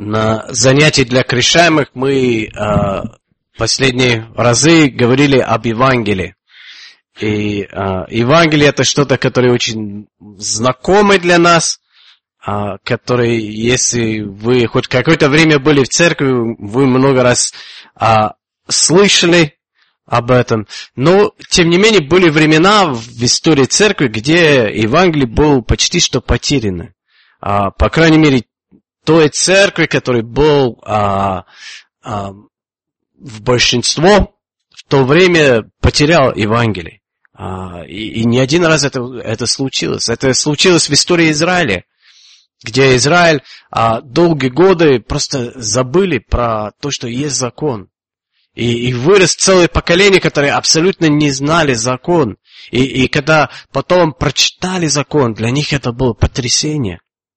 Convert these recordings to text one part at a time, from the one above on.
На занятии для крещаемых мы последние разы говорили об Евангелии. И Евангелие это что-то, которое очень знакомо для нас, которое, если вы хоть какое-то время были в церкви, вы много раз слышали об этом. Но, тем не менее, были времена в истории церкви, где Евангелие было почти что потеряно. По крайней мере, той церкви, который был в большинство, в то время потерял Евангелие. И не один раз это случилось. Это случилось в истории Израиля, где Израиль долгие годы просто забыли про то, что есть закон. И вырос целое поколение, которые абсолютно не знали закон. И когда потом прочитали закон, для них это было потрясение.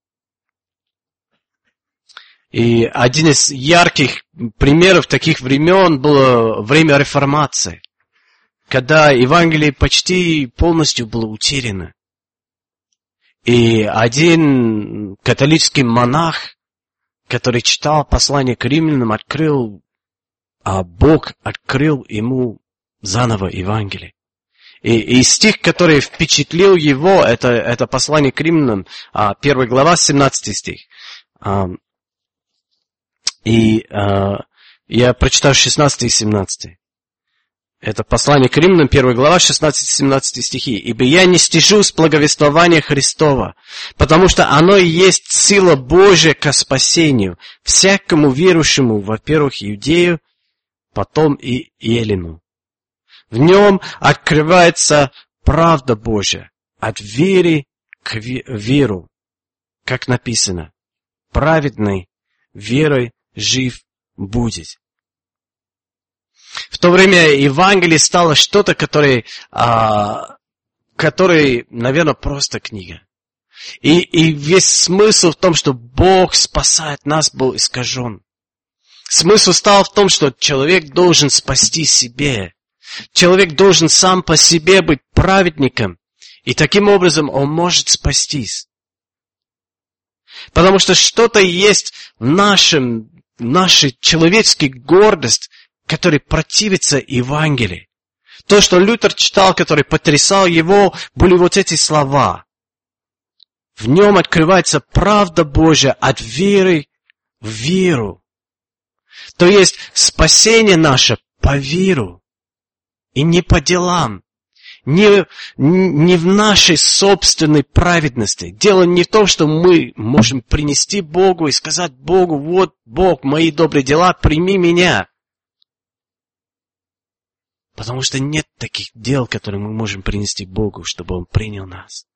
И один из ярких примеров таких времен было время реформации, когда Евангелие почти полностью было утеряно. И один католический монах, который читал послание к римлянам, Бог открыл ему заново Евангелие. И стих, который впечатлил его, это послание к римлянам, 1 глава, 17 стих. И я прочитаю 16 и 17. Это послание к римлянам, 1 глава, 16-17 стихи. «Ибо я не стыжусь благовествования Христова, потому что оно и есть сила Божия ко спасению, всякому верующему, во-первых, иудею, потом и елену. В нем открывается правда Божия, от веры к веру, как написано, праведный верой жив будет». В то время Евангелие стало что-то, которое, наверное, просто книга. И весь смысл в том, что Бог спасает нас, был искажен. Смысл стал в том, что человек должен спасти себя. Человек должен сам по себе быть праведником. И таким образом он может спастись. Потому что что-то есть в нашей человеческой гордость, который противится Евангелию. То, что Лютер читал, который потрясал его, были вот эти слова. В нем открывается правда Божья от веры в веру. То есть спасение наше по веру и не по делам. Не в нашей собственной праведности. Дело не в том, что мы можем принести Богу и сказать Богу: вот Бог, мои добрые дела, прими меня. Потому что нет таких дел, которые мы можем принести Богу, чтобы Он принял нас.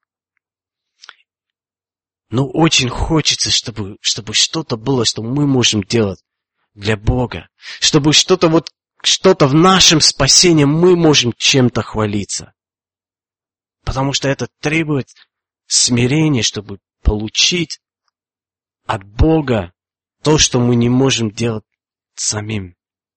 Но очень хочется, чтобы что-то было, что мы можем делать для Бога. Чтобы что-то в нашем спасении мы можем чем-то хвалиться. Потому что это требует смирения, чтобы получить от Бога то, что мы не можем делать самим.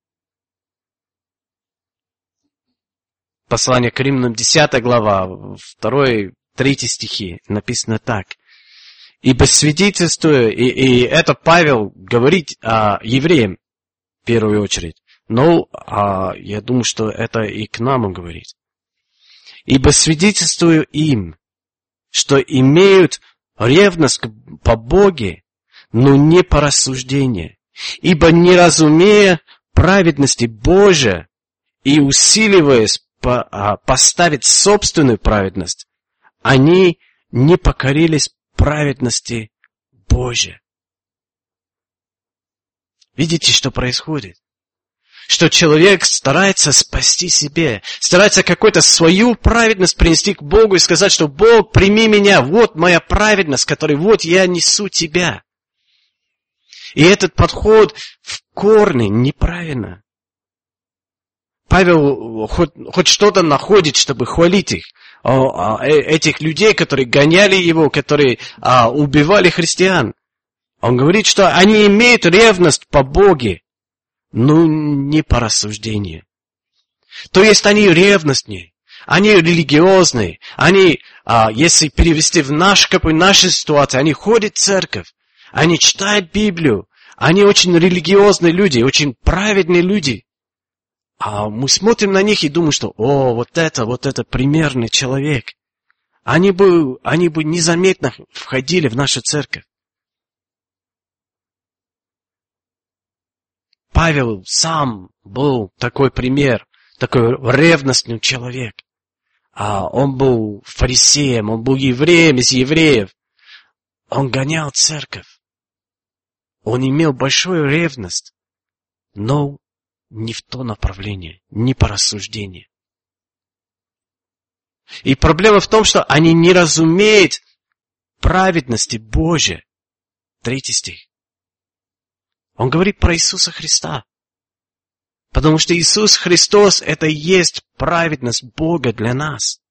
Послание к римлянам, 10 глава, 2-3 стихи, написано так. «Ибо свидетельствуя», и это Павел говорит евреям в первую очередь, но я думаю, что это и к нам он говорит. «Ибо свидетельствую им, что имеют ревность по Боге, но не по рассуждению, ибо не разумея праведности Божия и усиливаясь поставить собственную праведность, они не покорились праведности Божией». Видите, что происходит? Что человек старается спасти себя, старается какую-то свою праведность принести к Богу и сказать, что Бог, прими меня, вот моя праведность, которой вот я несу тебя. И этот подход в корне неправильно. Павел хоть что-то находит, чтобы хвалить их, этих людей, которые гоняли его, которые убивали христиан. Он говорит, что они имеют ревность по Боге, но не по рассуждению. То есть они ревностные, они религиозные, они, если перевести в нашу ситуацию, они ходят в церковь, они читают Библию, Они очень религиозные люди, очень праведные люди. А мы смотрим на них и думаем, что вот это примерный человек. Они бы незаметно входили в нашу церковь. Павел сам был такой пример, такой ревностный человек. Он был фарисеем, он был евреем из евреев. Он гонял церковь. Он имел большую ревность, но не в то направление, не по рассуждению. И проблема в том, что они не разумеют праведности Божией. 3 стих. Он говорит про Иисуса Христа. Потому что Иисус Христос — это и есть праведность Бога для нас.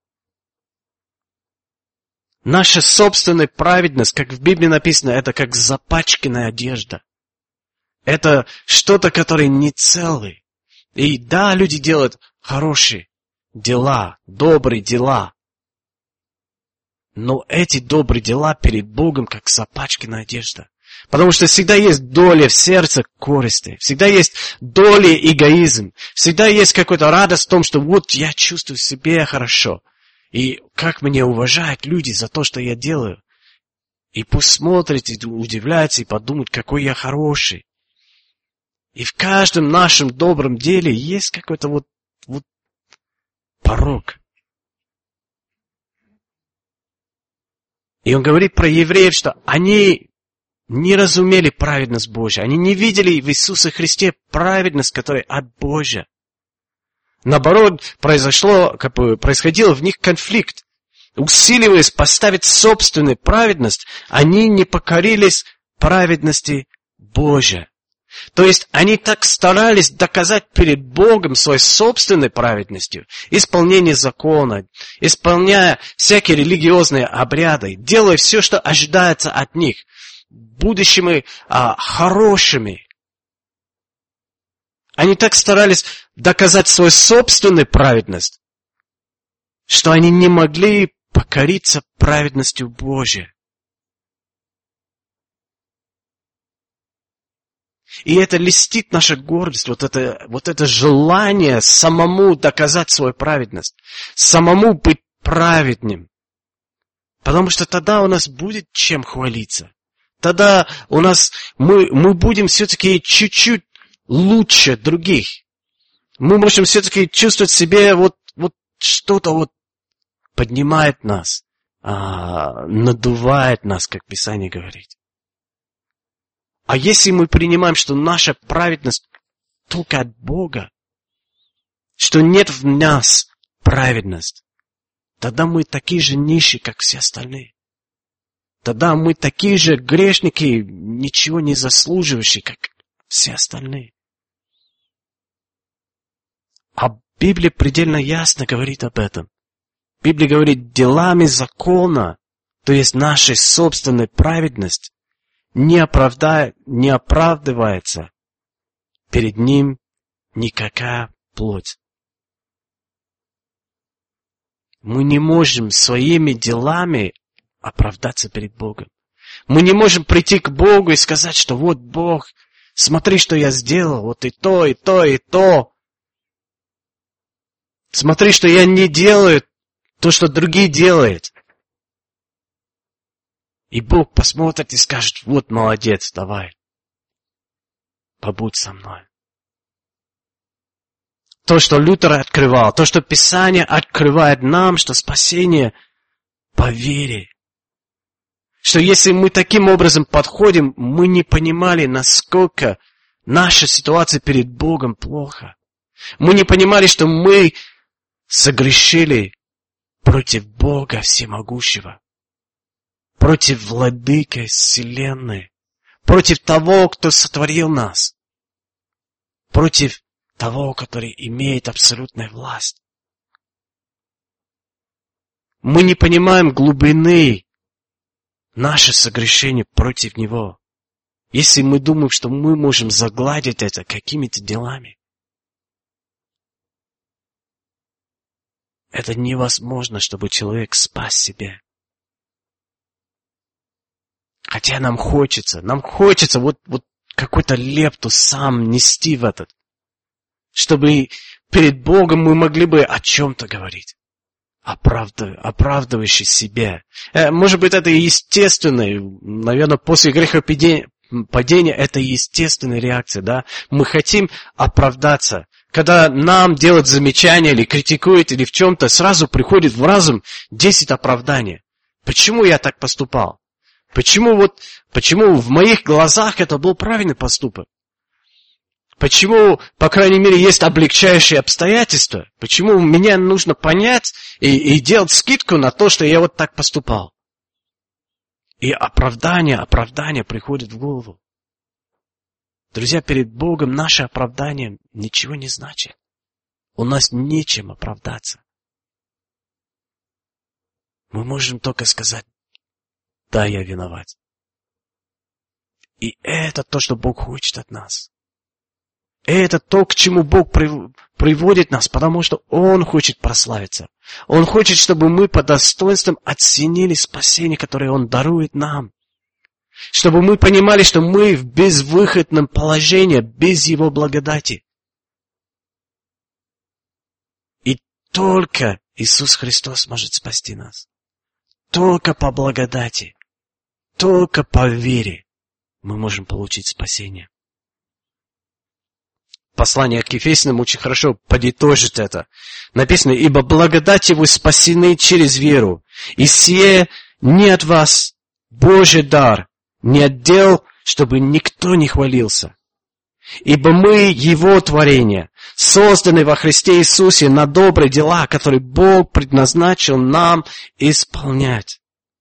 Наша собственная праведность, как в Библии написано, это как запачканная одежда. Это что-то, которое не целое. И да, люди делают хорошие дела, добрые дела. Но эти добрые дела перед Богом как запачканная одежда. Потому что всегда есть доля в сердце корысти, всегда есть доля эгоизм, всегда есть какая-то радость в том, что вот я чувствую себя хорошо. И как меня уважают люди за то, что я делаю. И пусть смотрят, и удивляются, и подумают, какой я хороший. И в каждом нашем добром деле есть какой-то вот порок. И он говорит про евреев, что они не разумели праведность Божию. Они не видели в Иисусе Христе праведность, которая от Божия. Наоборот, происходил в них конфликт. Усиливаясь поставить собственную праведность, они не покорились праведности Божией. То есть они так старались доказать перед Богом своей собственной праведностью, исполнение закона, исполняя всякие религиозные обряды, делая все, что ожидается от них, будущими хорошими. Они так старались доказать свою собственную праведность, что они не могли покориться праведностью Божией. И это льстит наша гордость, вот это желание самому доказать свою праведность, самому быть праведным. Потому что тогда у нас будет чем хвалиться. Тогда мы будем все-таки чуть-чуть лучше других. Мы можем все-таки чувствовать в себе что-то поднимает нас, надувает нас, как Писание говорит. А если мы принимаем, что наша праведность только от Бога, что нет в нас праведности, тогда мы такие же нищие, как все остальные. Тогда мы такие же грешники, ничего не заслуживающие, как все остальные. А Библия предельно ясно говорит об этом. Библия говорит, делами закона, то есть нашей собственной праведности, не оправдывается перед Ним никакая плоть. Мы не можем своими делами оправдаться перед Богом. Мы не можем прийти к Богу и сказать, что вот Бог, смотри, что я сделал, вот и то, и то, и то. Смотри, что я не делаю то, что другие делают. И Бог посмотрит и скажет, вот молодец, давай, побудь со мной. То, что Лютер открывал, то, что Писание открывает нам, что спасение по вере. Что если мы таким образом подходим, мы не понимали, насколько наша ситуация перед Богом плохо. Мы не понимали, что мы согрешили против Бога Всемогущего. Против владыки вселенной, против того, кто сотворил нас, против того, который имеет абсолютную власть. Мы не понимаем глубины нашего согрешения против Него, если мы думаем, что мы можем загладить это какими-то делами. Это невозможно, чтобы человек спас себя. Хотя нам хочется какую-то лепту сам нести в этот. Чтобы перед Богом мы могли бы о чем-то говорить. Оправдывающий себя. Может быть, это естественное. Наверное, после грехопадения это естественная реакция, да? Мы хотим оправдаться. Когда нам делают замечания или критикуют, или в чем-то, сразу приходит в разум 10 оправданий. Почему я так поступал? Почему в моих глазах это был правильный поступок? Почему, по крайней мере, есть облегчающие обстоятельства? Почему мне нужно понять и делать скидку на то, что я вот так поступал? И оправдание приходит в голову. Друзья, перед Богом наше оправдание ничего не значит. У нас нечем оправдаться. Мы можем только сказать: да, я виноват. И это то, что Бог хочет от нас. Это то, к чему Бог приводит нас, потому что Он хочет прославиться. Он хочет, чтобы мы по достоинствам оценили спасение, которое Он дарует нам. Чтобы мы понимали, что мы в безвыходном положении, без Его благодати. И только Иисус Христос может спасти нас. Только по благодати, только по вере мы можем получить спасение. Послание к Ефесянам очень хорошо подытожит это. Написано: «Ибо благодатью вы спасены через веру, и сие не от вас, Божий дар, не от дел, чтобы никто не хвалился. Ибо мы Его творение, созданы во Христе Иисусе на добрые дела, которые Бог предназначил нам исполнять».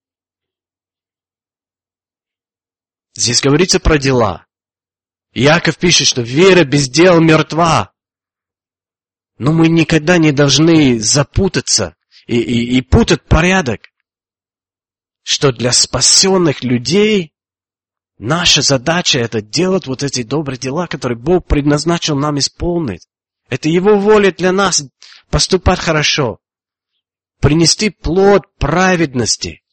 Здесь говорится про дела. Иаков пишет, что вера без дел мертва. Но мы никогда не должны запутаться и путать порядок. Что для спасенных людей наша задача — это делать вот эти добрые дела, которые Бог предназначил нам исполнить. Это Его воля для нас поступать хорошо. Принести плод праведности.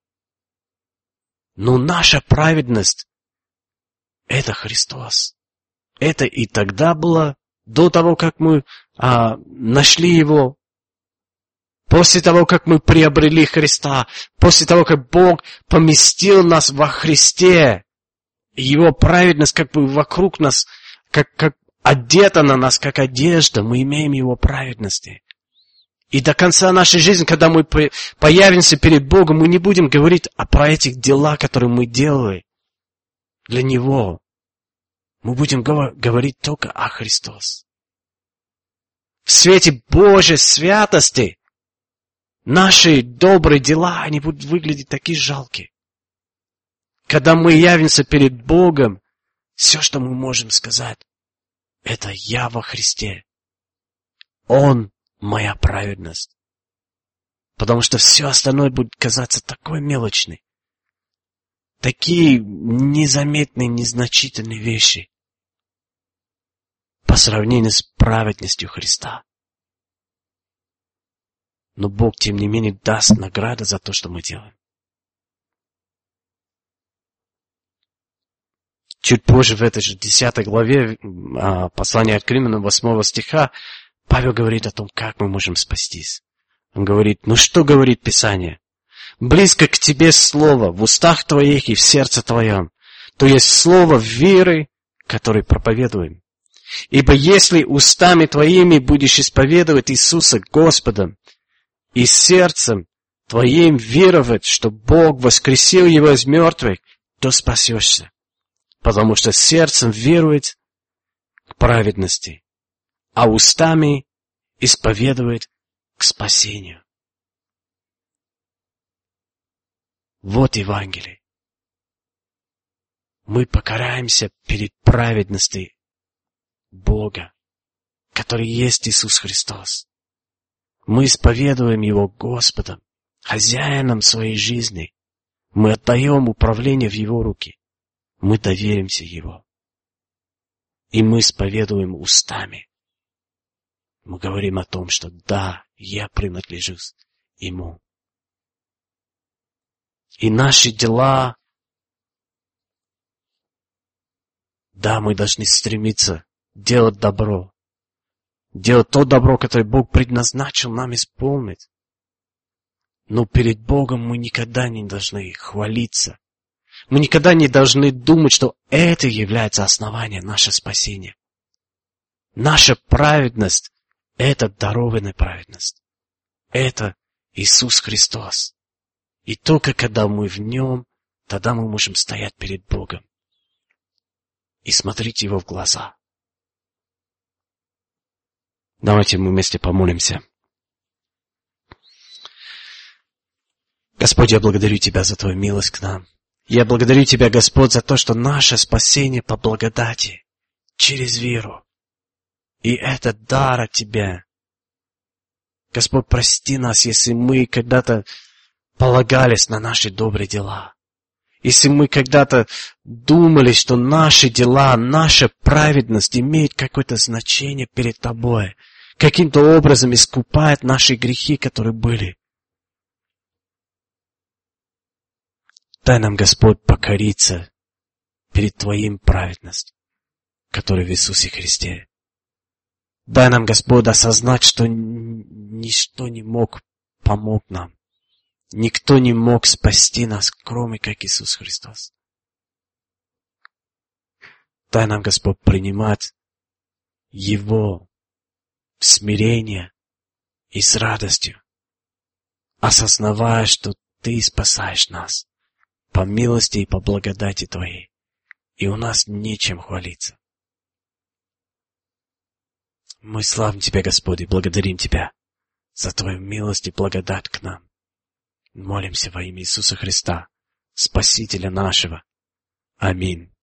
Но наша праведность — это Христос. Это и тогда было, до того, как мы нашли Его. После того, как мы приобрели Христа. После того, как Бог поместил нас во Христе. Его праведность как бы вокруг нас, как одета на нас, как одежда. Мы имеем Его праведности. И до конца нашей жизни, когда мы появимся перед Богом, мы не будем говорить про этих дела, которые мы делали для Него. Мы будем говорить только о Христос. В свете Божьей святости наши добрые дела, они будут выглядеть такие жалкие. Когда мы явимся перед Богом, все, что мы можем сказать, это я во Христе. Он моя праведность. Потому что все остальное будет казаться такой мелочной. Такие незаметные, незначительные вещи по сравнению с праведностью Христа. Но Бог, тем не менее, даст награду за то, что мы делаем. Чуть позже, в этой же 10 главе послания к Римлянам 8 стиха, Павел говорит о том, как мы можем спастись. Он говорит: ну что говорит Писание? Близко к тебе слово в устах твоих и в сердце твоем, то есть слово веры, которое проповедуем. Ибо если устами твоими будешь исповедовать Иисуса Господом и сердцем твоим веровать, что Бог воскресил Его из мертвых, то спасешься. Потому что сердцем верует к праведности, а устами исповедует к спасению. Вот Евангелие. Мы покараемся перед праведностью Бога, который есть Иисус Христос. Мы исповедуем Его Господом, хозяином своей жизни. Мы отдаем управление в Его руки. Мы доверимся Его. И мы исповедуем устами. Мы говорим о том, что да, я принадлежу Ему. И наши дела Да, мы должны стремиться делать добро. Делать то добро, которое Бог предназначил нам исполнить. Но перед Богом мы никогда не должны хвалиться. Мы никогда не должны думать, что это является основанием нашего спасения. Наша праведность — это дарованная праведность. Это Иисус Христос. И только когда мы в Нем, тогда мы можем стоять перед Богом и смотреть Его в глаза. Давайте мы вместе помолимся. Господь, я благодарю Тебя за Твою милость к нам. Я благодарю Тебя, Господь, за то, что наше спасение по благодати, через веру. И это дар от Тебя. Господь, прости нас, если мы когда-то полагались на наши добрые дела. Если мы когда-то думали, что наши дела, наша праведность имеет какое-то значение перед Тобой, каким-то образом искупает наши грехи, которые были. Дай нам, Господь, покориться перед Твоим праведностью, которая в Иисусе Христе. Дай нам, Господь, осознать, что ничто не мог помочь нам. Никто не мог спасти нас, кроме как Иисус Христос. Дай нам, Господь, принимать Его в смирении и с радостью, осознавая, что Ты спасаешь нас по милости и по благодати Твоей, и у нас нечем хвалиться. Мы славим Тебя, Господь, и благодарим Тебя за Твою милость и благодать к нам. Молимся во имя Иисуса Христа, Спасителя нашего. Аминь.